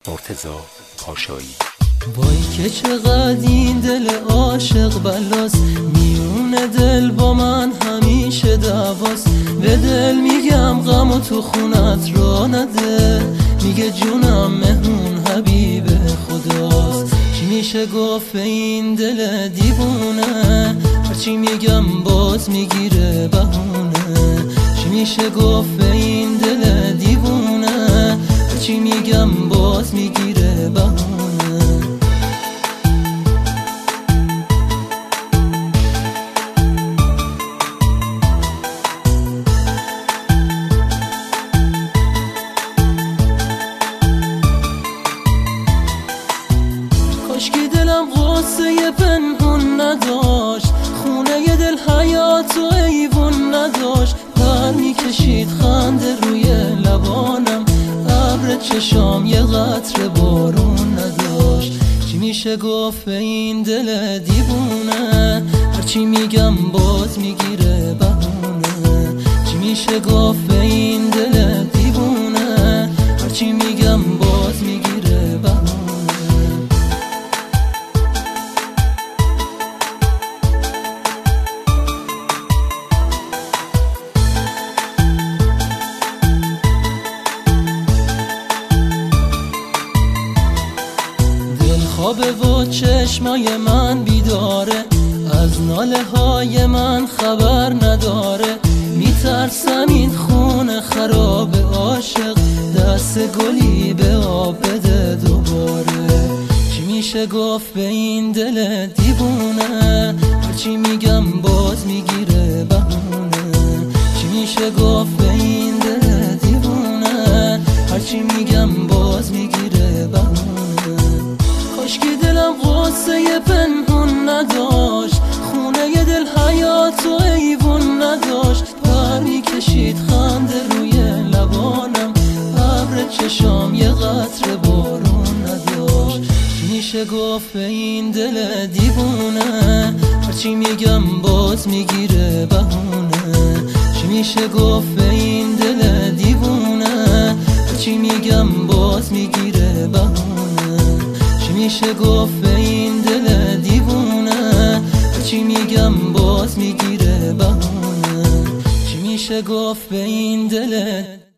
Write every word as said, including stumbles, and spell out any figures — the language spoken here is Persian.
مرتضی پاشایی. وای که چقدر این دل عاشق بلاس، میون دل با من همیشه دعواست. به دل میگم غم و تو خونت را نده، میگه جونم مهمون حبیب خداست. چی میشه گفت این دل دیوونه، هرچی میگم باز میگیره بهونه. چی میشه گفت این دل دیوونه، هرچی میگم باز میگیره بهونه. کاشکی دلم غصه پنهون نداشت، خونه ی دل حیات و ایوون نداشت. پر میکشید خنده روی لبانم، ابر چشام یه قطره بارون نداشت. چی میشه گفت به این دل دیوونه، هرچی میگم باز میگیره بهونه. چی میشه گفت به این دل دیوونه، هرچی میگم باز میگیره بهونه. خوابه و چشمای من بیداره، از ناله های من خبر نداره. میترسم این خونه خراب عاشق، دست گلی به آب بده دوباره. چی میشه گفت به این دل دیوونه، هرچی میگم باز میگیره بهونه. چی میشه گفت به این دل دیوونه، هرچی میگم باز میگیره بهونه. کاشکی دلم غصه پنهون نداشت، خونه ی دل حیات و ایوون نداشت. پر میکشید خنده روی لبانم، ابر چشام یه قطره بارون نداشت. چی میشه گفت به این دل دیوونه، هرچی میگم باز میگیره بهونه. چی میشه گفت به این دل دیوونه، هرچی میگم باز میگیره بهونه. چی میشه گفت به این دل دیوونه، هرچی میگم باز میگیره بهونه. چی میشه گفت به این دل